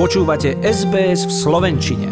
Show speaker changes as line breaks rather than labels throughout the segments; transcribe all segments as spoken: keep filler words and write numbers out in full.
Počúvate es bé es v slovenčine.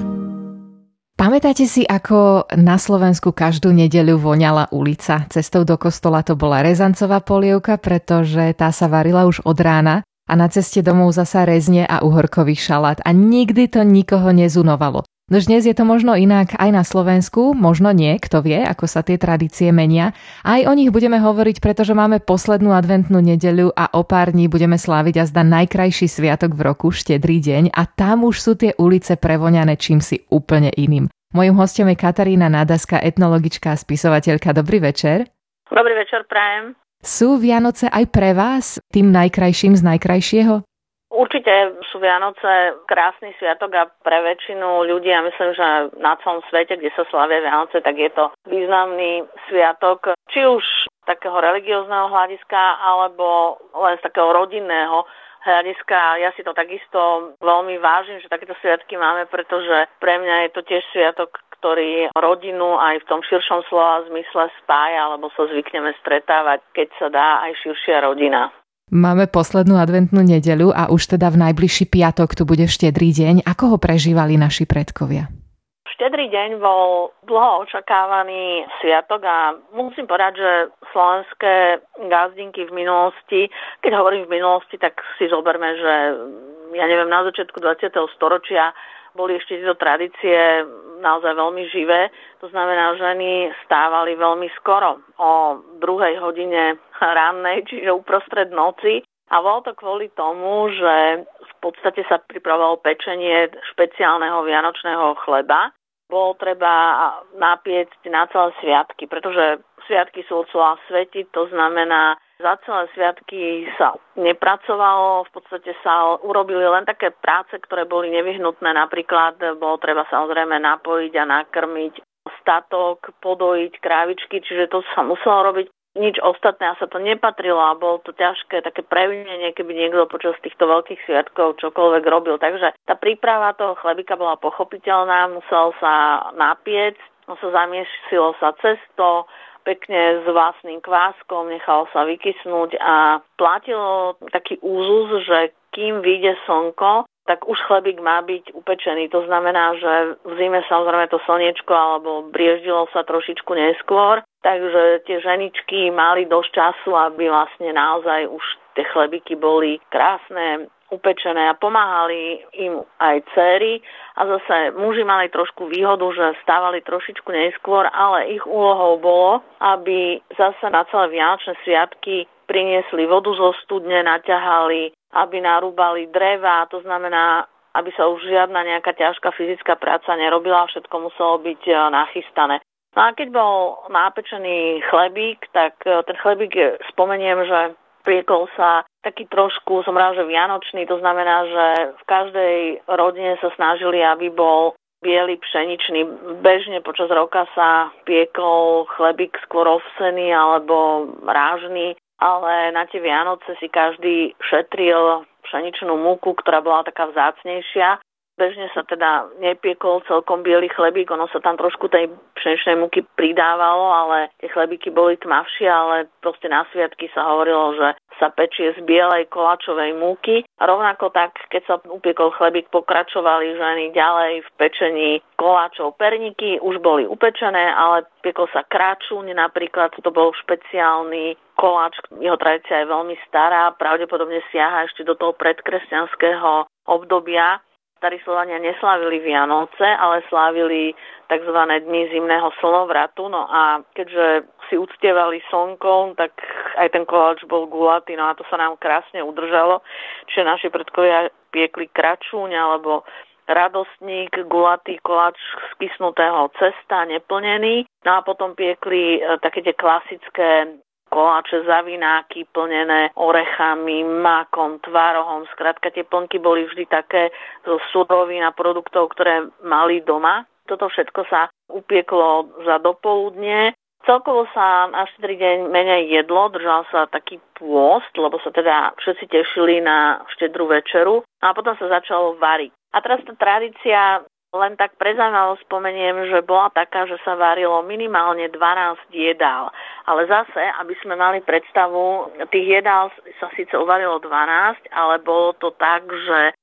Pamätáte si, ako na Slovensku každú nedeľu voňala ulica? Cestou do kostola to bola rezancová polievka, pretože tá sa varila už od rána a na ceste domov zasa rezne a uhorkový šalát a nikdy to nikoho nezunovalo. Nož dnes je to možno inak aj na Slovensku, možno nie, kto vie, ako sa tie tradície menia. Aj o nich budeme hovoriť, pretože máme poslednú adventnú nedeľu a o pár dní budeme sláviť azda najkrajší sviatok v roku, Štedrý deň, a tam už sú tie ulice prevoňané čímsi úplne iným. Mojím hosťom je Katarína Nádaska, etnologička a spisovateľka. Dobrý večer.
Dobrý večer, prajem.
Sú Vianoce aj pre vás tým najkrajším z najkrajšieho?
Určite sú Vianoce krásny sviatok a pre väčšinu ľudí, ja myslím, že na celom svete, kde sa slavia Vianoce, tak je to významný sviatok, či už z takého religiózneho hľadiska, alebo len z takého rodinného hľadiska. Ja si to takisto veľmi vážim, že takéto sviatky máme, pretože pre mňa je to tiež sviatok, ktorý rodinu aj v tom širšom slova zmysle spája, alebo sa zvykneme stretávať, keď sa dá, aj širšia rodina.
Máme poslednú adventnú nedeľu a už teda v najbližší piatok tu bude Štedrý deň. Ako ho prežívali naši predkovia?
Štedrý deň bol dlho očakávaný sviatok a musím povedať, že slovenské gazdinky v minulosti, keď hovorím v minulosti, tak si zoberme, že ja neviem, na začiatku dvadsiateho storočia boli ešte tieto tradície naozaj veľmi živé. To znamená, ženy stávali veľmi skoro, o druhej hodine rannej, čiže uprostred noci. A bolo to kvôli tomu, že v podstate sa pripravovalo pečenie špeciálneho vianočného chleba. Bolo treba napiecť na celé sviatky, pretože sviatky sú od slova svetiť, to znamená, za celé sviatky sa nepracovalo, v podstate sa urobili len také práce, ktoré boli nevyhnutné. Napríklad bolo treba samozrejme napojiť a nakrmiť statok, podojiť krávičky, čiže to sa muselo robiť. Nič ostatné a sa to nepatrilo a bolo to ťažké také previnenie, keby niekto počas týchto veľkých sviatkov čokoľvek robil. Takže tá príprava toho chlebika bola pochopiteľná, musel sa napiecť, musel zamiesilo sa cesto, pekne s vlastným kváskom, nechalo sa vykysnúť a platilo taký úzus, že kým vyjde slnko, tak už chlebík má byť upečený. To znamená, že v zime samozrejme to slniečko alebo brieždilo sa trošičku neskôr, takže tie ženičky mali dosť času, aby vlastne naozaj už tie chlebíky boli krásne, upečené a pomáhali im aj dcéry a zase muži mali trošku výhodu, že stávali trošičku neskôr, ale ich úlohou bolo, aby zase na celé vianočné sviatky priniesli vodu zo studne, naťahali, aby narúbali dreva, to znamená, aby sa už žiadna nejaká ťažká fyzická práca nerobila, všetko muselo byť nachystané. No a keď bol napečený chlebík, tak ten chlebík, spomeniem, že priekol sa taký trošku, som rád, že vianočný, to znamená, že v každej rodine sa snažili, aby bol biely pšeničný. Bežne počas roka sa piekol chlebík skôr ovsený alebo rážny, ale na tie Vianoce si každý šetril pšeničnú múku, ktorá bola taká vzácnejšia. Bežne sa teda nepiekol celkom biely chlebík, ono sa tam trošku tej pšeničnej múky pridávalo, ale tie chlebíky boli tmavšie, ale proste na sviatky sa hovorilo, že sa pečie z bielej koláčovej múky. A rovnako tak, keď sa upiekol chlebík, pokračovali ženy ďalej v pečení koláčov. Perníky už boli upečené, ale piekol sa kráčuň napríklad, to bol špeciálny koláč, jeho tradícia je veľmi stará, pravdepodobne siaha ešte do toho predkresťanského obdobia. Starí Slovania neslávili Vianoce, ale slávili tzv. Dni zimného slnovratu. No a keďže si uctievali slnkom, tak aj ten koláč bol gulatý, no a to sa nám krásne udržalo. Čiže naši predkovia piekli kračúň alebo radostník, gulatý koláč z kysnutého cesta, neplnený. No a potom piekli také tie klasické koláče, zavináky plnené orechami, makom, tvárohom. Skrátka, tie plnky boli vždy také zo surovín a produktov, ktoré mali doma. Toto všetko sa upieklo za dopoludne. Celkovo sa na Štedrý deň menej jedlo, držal sa taký pôst, lebo sa teda všetci tešili na štedrú večeru. A potom sa začalo variť. A teraz tá tradícia, len tak pre zaujímavosť spomeniem, že bola taká, že sa varilo minimálne dvanásť jedál. Ale zase, aby sme mali predstavu, tých jedál sa síce uvarilo dvanásť, ale bolo to tak, že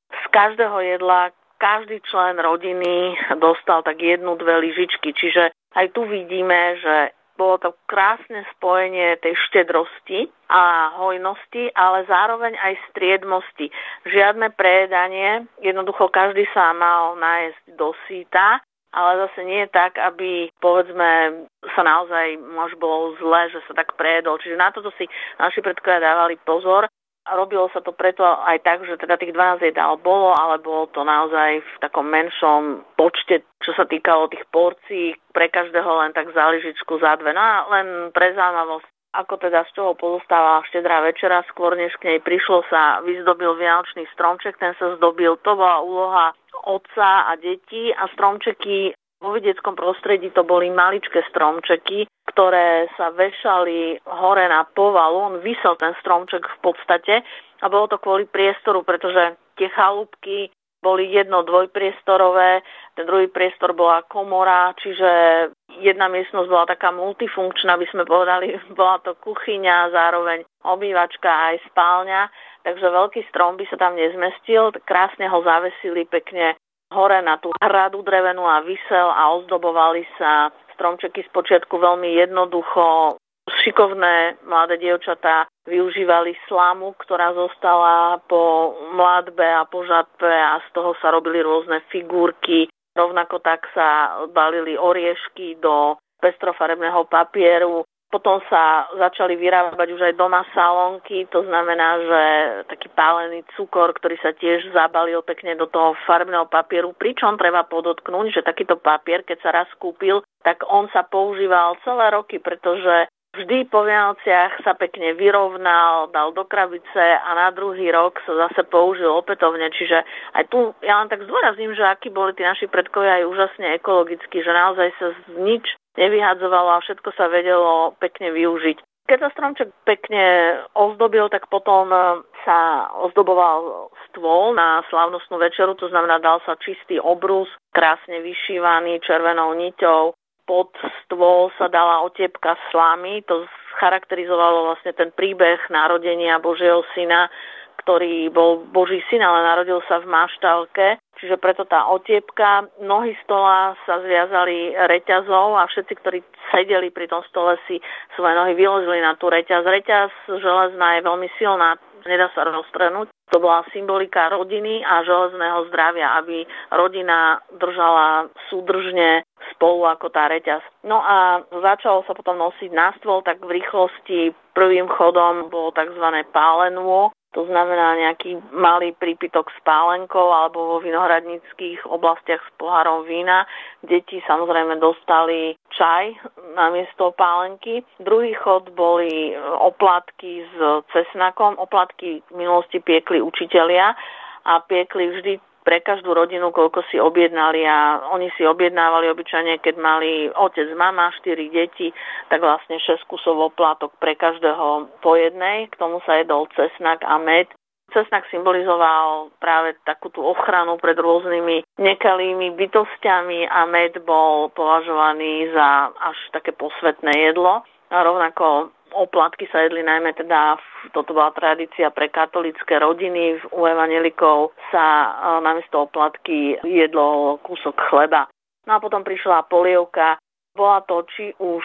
z každého jedla každý člen rodiny dostal tak jednu, dve lyžičky. Čiže aj tu vidíme, že bolo to krásne spojenie tej štedrosti a hojnosti, ale zároveň aj striedmosti. Žiadne prejedanie, jednoducho každý sa mal nájsť do síta, ale zase nie je tak, aby, povedzme, sa naozaj až bolo zle, že sa tak prejedol. Čiže na toto si naši predkovia dávali pozor. A robilo sa to preto aj tak, že teda tých dvanásť jedál bolo, ale bolo to naozaj v takom menšom počte, čo sa týkalo tých porcií, pre každého len tak za lyžičku, za dve. No a len pre zaujímavosť, ako teda z čoho pozostávala štedrá večera, skôr než k nej prišlo, sa vyzdobil vianočný stromček, ten sa zdobil, to bola úloha otca a detí a stromčeky vo vidieckom prostredí to boli maličké stromčeky, ktoré sa vešali hore na povalu. On visel ten stromček v podstate a bolo to kvôli priestoru, pretože tie chalúbky boli jedno dvojpriestorové, ten druhý priestor bola komora, čiže jedna miestnosť bola taká multifunkčná, by sme povedali, bola to kuchyňa, zároveň obývačka aj spálňa, takže veľký strom by sa tam nezmestil, krásne ho zavesili pekne hore na tú hradu drevenú a visel a ozdobovali sa stromčeky spočiatku veľmi jednoducho. Šikovné mladé dievčatá využívali slamu, ktorá zostala po mladbe a po žatve a z toho sa robili rôzne figurky. Rovnako tak sa balili oriešky do pestrofarebného papieru. Potom sa začali vyrábať už aj doma salónky, to znamená, že taký pálený cukor, ktorý sa tiež zabalil pekne do toho farbného papieru, pričom treba podotknúť, že takýto papier, keď sa raz kúpil, tak on sa používal celé roky, pretože vždy po Vianociach sa pekne vyrovnal, dal do krabice a na druhý rok sa zase použil opätovne. Čiže aj tu ja len tak zdôrazním, že akí boli tí naši predkovia aj úžasne ekologickí, že naozaj sa z nič nevyhadzovalo a všetko sa vedelo pekne využiť. Keď sa stromček pekne ozdobil, tak potom sa ozdoboval stôl na slávnostnú večeru, to znamená, dal sa čistý obrus, krásne vyšívaný červenou niťou. Pod stôl sa dala otiepka slamy, to charakterizovalo vlastne ten príbeh narodenia Božieho syna, ktorý bol Boží syn, ale narodil sa v maštálke, čiže preto tá otiepka. Nohy stola sa zviazali reťazou a všetci, ktorí sedeli pri tom stole, si svoje nohy vyložili na tú reťaz. Reťaz železná je veľmi silná, nedá sa roztrhnúť. To bola symbolika rodiny a železného zdravia, aby rodina držala súdržne spolu ako tá reťaz. No a začalo sa potom nosiť na stôl, tak v rýchlosti prvým chodom bolo tzv. Pálenô. To znamená nejaký malý prípitok s pálenkou alebo vo vinohradníckych oblastiach s pohárom vína. Deti samozrejme dostali čaj namiesto pálenky. Druhý chod boli oplatky s cesnakom. Oplatky v minulosti piekli učitelia a piekli vždy pre každú rodinu, koľko si objednali a oni si objednávali obyčajne, keď mali otec, mama, štyri deti, tak vlastne šesť kusov oplátok pre každého po jednej. K tomu sa jedol cesnak a med. Cesnak symbolizoval práve takú tú ochranu pred rôznymi nekalými bytostiami a med bol považovaný za až také posvätné jedlo. A rovnako oplatky sa jedli najmä teda, toto bola tradícia pre katolícke rodiny, u evanjelikov sa namiesto oplatky jedlo kúsok chleba. No a potom prišla polievka. Bola to či už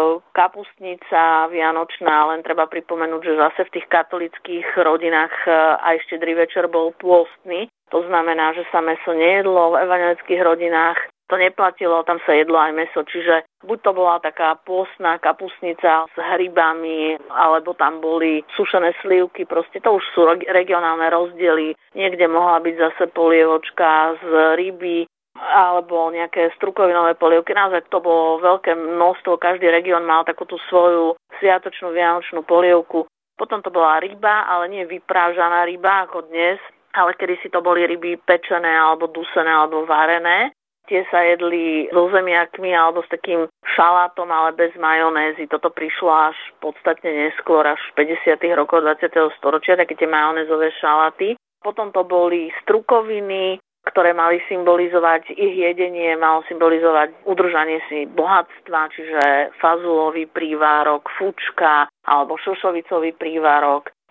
kapustnica vianočná, len treba pripomenúť, že zase v tých katolíckych rodinách aj štedrý večer bol pôstny. To znamená, že sa mäso nejedlo, v evanjelických rodinách to neplatilo, tam sa jedlo aj mäso, čiže buď to bola taká pôstna kapustnica s hrybami, alebo tam boli sušené slivky, proste to už sú regionálne rozdiely. Niekde mohla byť zase polievočka z ryby, alebo nejaké strukovinové polievky. Naozaj to bolo veľké množstvo, každý región mal takú tú svoju sviatočnú vianočnú polievku. Potom to bola ryba, ale nie vyprážaná ryba ako dnes, ale kedysi to boli ryby pečené, alebo dusené, alebo varené. Tie sa jedli so zemiakmi alebo s takým šalátom, ale bez majonézy. Toto prišlo až podstatne neskôr, až v päťdesiatych rokoch dvadsiateho storočia, také tie majonézové šaláty. Potom to boli strukoviny, ktoré mali symbolizovať ich jedenie, malo symbolizovať udržanie si bohatstva, čiže fazulový prívárok, fučka alebo šošovicový prívárok.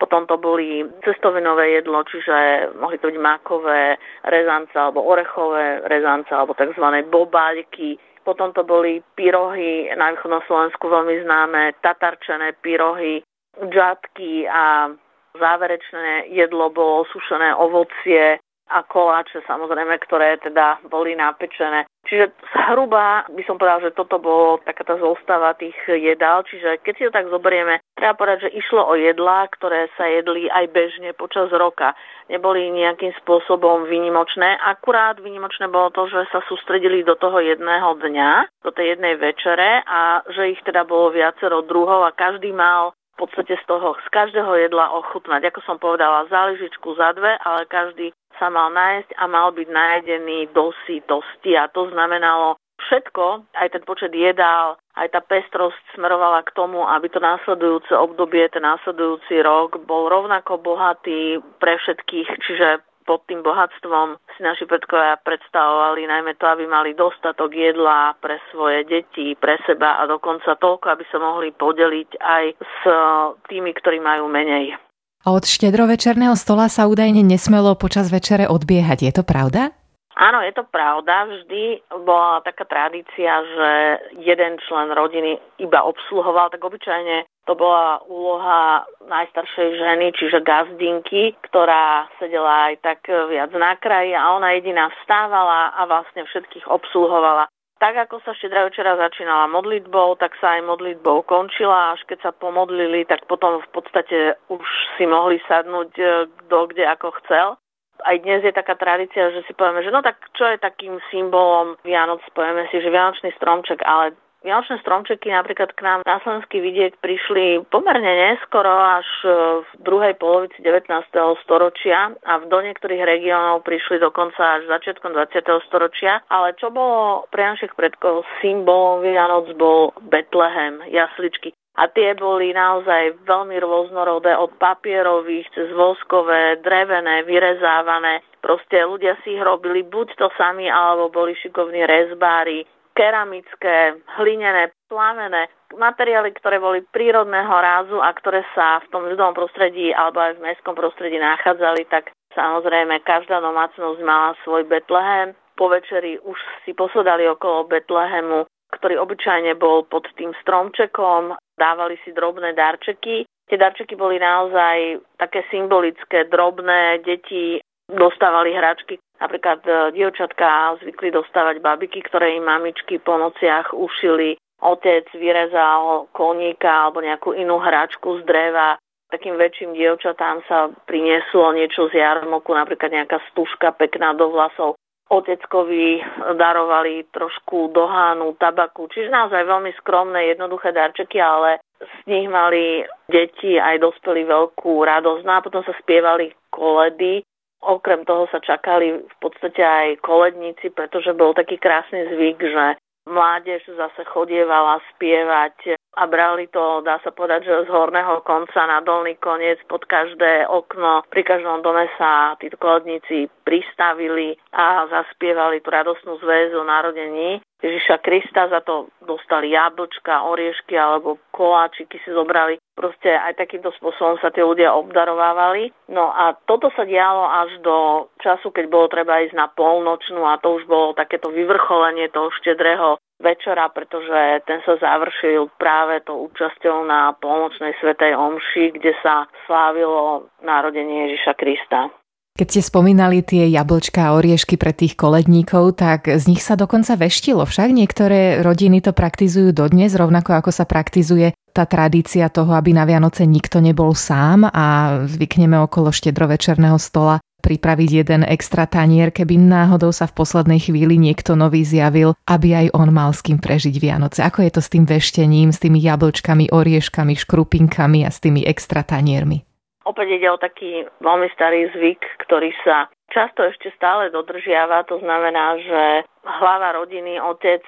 Potom to boli cestovinové jedlo, čiže mohli to byť mákové rezance alebo orechové rezance alebo tzv. Bobáľky. Potom to boli pyrohy, na východnom Slovensku veľmi známe, tatarčené pyrohy, džatky a záverečné jedlo bolo sušené ovocie a koláče, samozrejme, ktoré teda boli napečené. Čiže zhruba by som povedal, že toto bolo taká tá zostava tých jedál. Čiže keď si to tak zoberieme, treba povedať, že išlo o jedlá, ktoré sa jedli aj bežne počas roka. Neboli nejakým spôsobom výnimočné. Akurát výnimočné bolo to, že sa sústredili do toho jedného dňa, do tej jednej večere a že ich teda bolo viacero druhov a každý mal v podstate z toho, z každého jedla ochutnať. Ako som povedala, záležičku za dve, ale každý sa mal nájsť a mal byť najedený do sytosti. A to znamenalo všetko, aj ten počet jedál, aj tá pestrosť smerovala k tomu, aby to následujúce obdobie, ten následujúci rok bol rovnako bohatý pre všetkých, čiže pod tým bohatstvom si naši predkovia predstavovali najmä to, aby mali dostatok jedla pre svoje deti, pre seba a dokonca toľko, aby sa mohli podeliť aj s tými, ktorí majú menej.
A od štedrovečerného stola sa údajne nesmelo počas večere odbiehať. Je to pravda?
Áno, je to pravda. Vždy bola taká tradícia, že jeden člen rodiny iba obsluhoval, tak obyčajne to bola úloha najstaršej ženy, čiže gazdinky, ktorá sedela aj tak viac na kraji a ona jediná vstávala a vlastne všetkých obsluhovala. Tak ako sa štedrá večera začínala modlitbou, tak sa aj modlitbou končila. Až keď sa pomodlili, tak potom v podstate už si mohli sadnúť kto kde ako chcel. Aj dnes je taká tradícia, že si povieme, že no tak čo je takým symbolom Vianoc, povieme si, že Vianočný stromček, ale Vianočné stromčeky napríklad k nám na slovenský vidiek prišli pomerne neskoro, až v druhej polovici devätnásteho storočia a do niektorých regiónov prišli dokonca až začiatkom dvadsiateho storočia. Ale čo bolo pre našich predkov symbolom Vianoc bol Betlehem, jasličky. A tie boli naozaj veľmi rôznorodé, od papierových cez voskové, drevené, vyrezávané. Proste ľudia si ich robili buď to sami, alebo boli šikovní rezbári, keramické, hlinené, plavené, materiály, ktoré boli prírodného rázu a ktoré sa v tom ľudovom prostredí alebo aj v mestskom prostredí nachádzali, tak samozrejme každá domácnosť mala svoj Betlehem. Po večeri už si posadali okolo Betlehemu, ktorý obyčajne bol pod tým stromčekom, dávali si drobné darčeky. Tie darčeky boli naozaj také symbolické, drobné, deti dostávali hračky. Napríklad dievčatka zvykli dostávať babiky, ktoré im mamičky po nociach ušili. Otec vyrezal koníka alebo nejakú inú hračku z dreva. Takým väčším dievčatám sa prinieslo niečo z jarmoku, napríklad nejaká stužka pekná do vlasov. Oteckovi darovali trošku dohánu, tabaku, čiže naozaj veľmi skromné, jednoduché darčeky, ale z nich mali deti aj dospelí veľkú radosť. No a potom sa spievali koledy. Okrem toho sa čakali v podstate aj koledníci, pretože bol taký krásny zvyk, že mládež zase chodievala spievať a brali to, dá sa povedať, že z horného konca na dolný koniec pod každé okno. Pri každom dome sa títo koledníci pristavili a zaspievali tú radostnú zväzu o narodení Ježiša Krista. Za to dostali jablčka, oriešky alebo koláčiky si zobrali. Proste aj takýmto spôsobom sa tí ľudia obdarovávali. No a toto sa dialo až do času, keď bolo treba ísť na polnočnú a to už bolo takéto vyvrcholenie toho štedrého večera, pretože ten sa završil práve tou účasťou na polnočnej svätej omši, kde sa slávilo narodenie Ježiša Krista.
Keď ste spomínali tie jablčká a oriešky pre tých koledníkov, tak z nich sa dokonca veštilo. Však niektoré rodiny to praktizujú dodnes, rovnako ako sa praktizuje tá tradícia toho, aby na Vianoce nikto nebol sám a zvykneme okolo štedrovečerného stola pripraviť jeden extra tanier, keby náhodou sa v poslednej chvíli niekto nový zjavil, aby aj on mal s kým prežiť Vianoce. Ako je to s tým veštením, s tými jablčkami, orieškami, škrupinkami a s tými extra taniermi?
Opäť ide o taký veľmi starý zvyk, ktorý sa často ešte stále dodržiava. To znamená, že hlava rodiny, otec,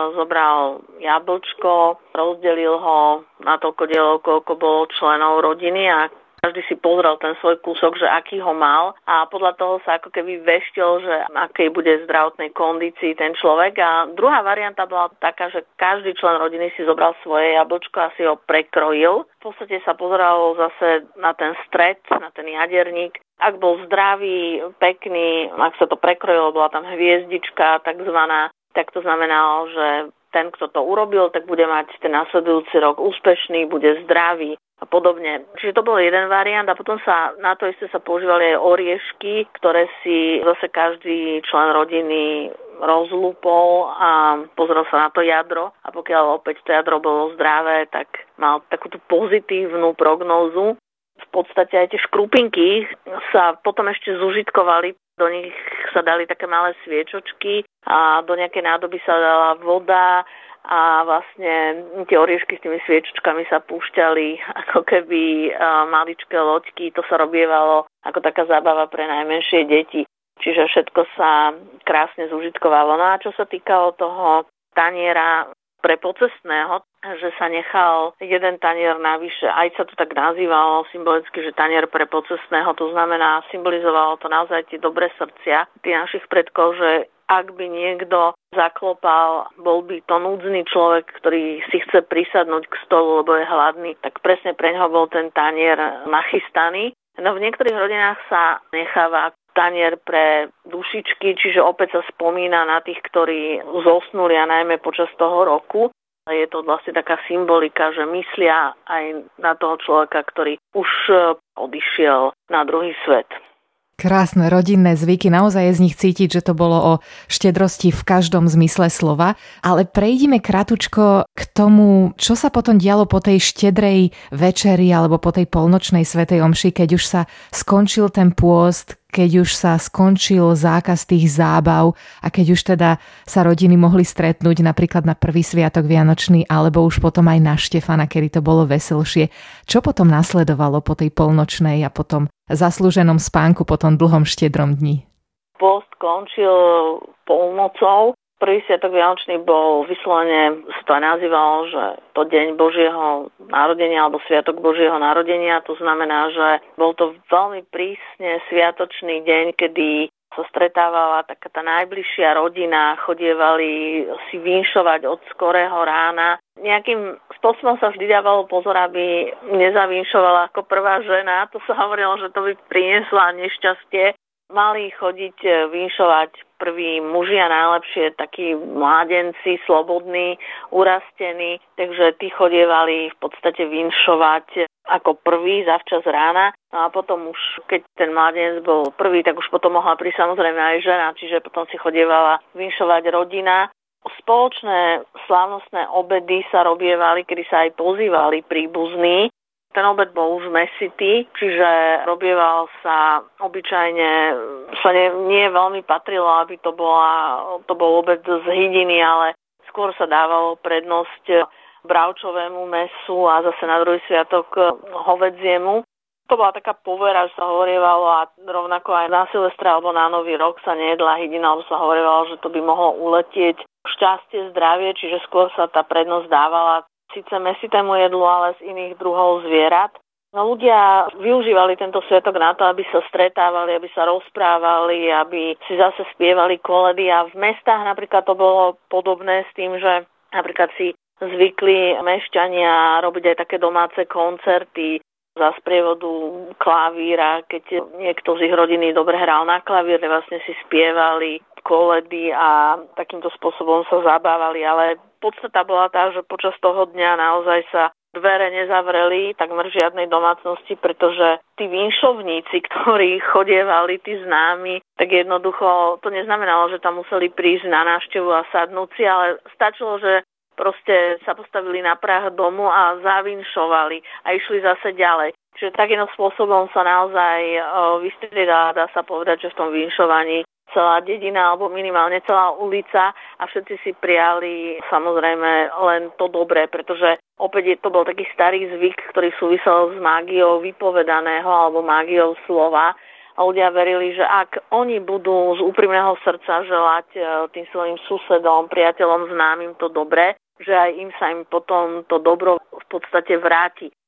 zobral jablčko, rozdelil ho na toľko dielov, koľko bolo členov rodiny a každý si pozrel ten svoj kúsok, že aký ho mal a podľa toho sa ako keby veštil, že akej bude zdravotnej kondícii ten človek. A druhá varianta bola taká, že každý člen rodiny si zobral svoje jablčko a si ho prekrojil. V podstate sa pozeralo zase na ten stred, na ten jaderník. Ak bol zdravý, pekný, ak sa to prekrojilo, bola tam hviezdička takzvaná, tak to znamenalo, že ten, kto to urobil, tak bude mať ten nasledujúci rok úspešný, bude zdravý a podobne. Čiže to bol jeden variant a potom sa na to isté sa používali aj oriešky, ktoré si zase každý člen rodiny rozlúpol a pozrel sa na to jadro a pokiaľ opäť to jadro bolo zdravé, tak mal takúto pozitívnu prognózu. V podstate aj tie škrupinky sa potom ešte zužitkovali, do nich sa dali také malé sviečočky a do nejakej nádoby sa dala voda a vlastne tie oriešky s tými sviečočkami sa púšťali ako keby maličké loďky. To sa robievalo ako taká zábava pre najmenšie deti. Čiže všetko sa krásne zužitkovalo. No a čo sa týkalo toho taniera pre pocestného, že sa nechal jeden tanier navyše, aj sa to tak nazývalo symbolicky, že tanier pre pocestného, to znamená, symbolizovalo to naozaj tie dobré srdcia tých našich predkov, že ak by niekto zaklopal, bol by to núdzny človek, ktorý si chce prisadnúť k stolu, lebo je hladný, tak presne pre ňoho bol ten tanier nachystaný. No v niektorých rodinách sa necháva tanier pre dušičky, čiže opäť sa spomína na tých, ktorí zosnuli a najmä počas toho roku. Je to vlastne taká symbolika, že myslia aj na toho človeka, ktorý už odišiel na druhý svet.
Krásne rodinné zvyky, naozaj je z nich cítiť, že to bolo o štedrosti v každom zmysle slova. Ale prejdime kratučko k tomu, čo sa potom dialo po tej štedrej večeri alebo po tej polnočnej svätej omši, keď už sa skončil ten pôst, keď už sa skončil zákaz tých zábav a keď už teda sa rodiny mohli stretnúť napríklad na prvý sviatok vianočný alebo už potom aj na Štefana, kedy to bolo veselšie. Čo potom nasledovalo po tej polnočnej a potom zaslúženom spánku po tom dlhom štedrom dni?
Post končil polnocou. Prvý sviatok vianočný bol vyslovene, sa to aj nazývalo, že to deň Božieho narodenia alebo sviatok Božieho narodenia. To znamená, že bol to veľmi prísne sviatočný deň, kedy sa stretávala taká tá najbližšia rodina, chodievali si vinšovať od skorého rána. Nejakým spôsobom sa vždy dávalo pozor, aby nezavinšovala ako prvá žena. To sa hovorilo, že to by priniesla nešťastie. Mali chodiť vinšovať prví muži a najlepšie takí mládenci, slobodní, urastení, takže tí chodievali v podstate vinšovať ako prvý zavčas rána. No a potom už, keď ten mládenec bol prvý, tak už potom mohla prísť samozrejme aj žena, čiže potom si chodievala vinšovať rodina. Spoločné slávnostné obedy sa robievali, kedy sa aj pozývali príbuzní. Ten obed bol už mesitý, čiže robieval sa obyčajne, sa nie, nie veľmi patrilo, aby to, bola, to bol obed z hydiny, ale skôr sa dávalo prednosť bravčovému mäsu a zase na druhý sviatok hovädziemu. To bola taká povera, že sa hovorievalo a rovnako aj na Silvestra alebo na Nový rok sa nejedla hydina, alebo sa hovorievalo, že to by mohlo uletieť šťastie, zdravie, čiže skôr sa tá prednosť dávala síce mesitému jedlu, ale z iných druhov zvierat. No ľudia využívali tento sviatok na to, aby sa stretávali, aby sa rozprávali, aby si zase spievali koledy a v mestách napríklad to bolo podobné s tým, že napríklad si zvykli mešťania robiť aj také domáce koncerty za sprievodu klavíra, keď niekto z ich rodiny dobre hral na klavír, vlastne si spievali koledy a takýmto spôsobom sa zabávali, ale podstata bola tá, že počas toho dňa naozaj sa dvere nezavreli takmer v žiadnej domácnosti, pretože tí vinšovníci, ktorí chodievali, tí známi, tak jednoducho to neznamenalo, že tam museli prísť na návštevu a sadnúť si, ale stačilo, že proste sa postavili na prah domu a zavinšovali a išli zase ďalej. Čiže takým spôsobom sa naozaj vystriedala, dá sa povedať, že v tom vinšovaní celá dedina alebo minimálne celá ulica a všetci si prijali samozrejme len to dobré, pretože opäť to bol taký starý zvyk, ktorý súvisel s mágiou vypovedaného alebo mágiou slova a ľudia verili, že ak oni budú z úprimného srdca želať tým svojim susedom, priateľom, známym to dobré, že aj im sa im potom to dobro v podstate vráti.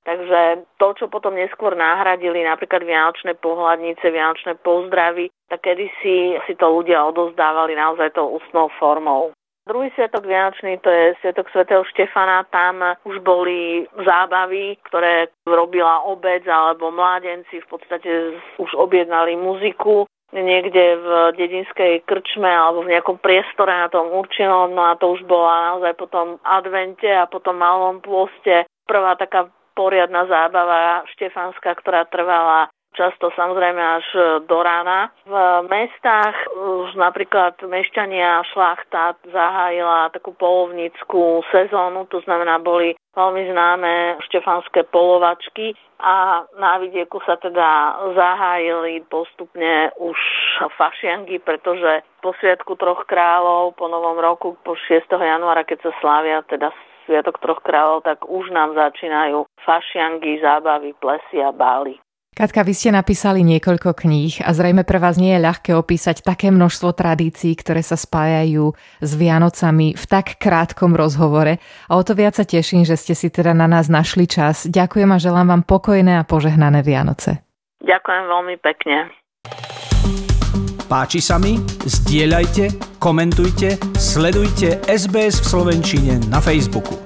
Takže to, čo potom neskôr nahradili, napríklad vianočné pohľadnice, vianočné pozdravy, tak kedysi si to ľudia odozdávali naozaj tou ústnou formou. Druhý sviatok vianočný, to je sviatok svätého Štefana, tam už boli zábavy, ktoré robila obec alebo mládenci, v podstate už objednali muziku niekde v dedinskej krčme alebo v nejakom priestore na tom určenom, no a to už bola naozaj potom advente a potom malom pôste prvá taká poriadna zábava štefanská, ktorá trvala často samozrejme až do rána. V mestách už napríklad mešťania šlachta zahájila takú polovnícku sezónu, to znamená boli veľmi známe štefanské polovačky a na vidieku sa teda zahájili postupne už fašiangy, pretože po sviatku troch kráľov, po novom roku, po šiesteho januára, keď sa slávia teda Sviatok troch kráľov, tak už nám začínajú fašiangy, zábavy, plesy a bály.
Katka, vy ste napísali niekoľko kníh a zrejme pre vás nie je ľahké opísať také množstvo tradícií, ktoré sa spájajú s Vianocami v tak krátkom rozhovore. A o to viac sa teším, že ste si teda na nás našli čas. Ďakujem a želám vám pokojné a požehnané Vianoce.
Ďakujem veľmi pekne.
Páči sa mi? Zdieľajte, komentujte, sledujte es bé es v slovenčine na Facebooku.